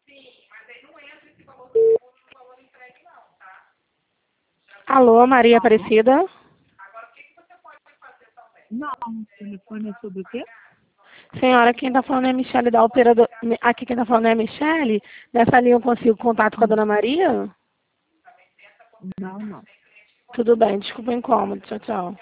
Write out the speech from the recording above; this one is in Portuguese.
Alô, Maria Alô? Aparecida? Não, o telefone é sobre o quê? Senhora, quem está falando é a Michele da operadora. Aqui quem está falando é a Michele. Nessa linha eu consigo contato com a dona Maria? Não, não. Tudo bem, desculpa o incômodo. Tchau, tchau.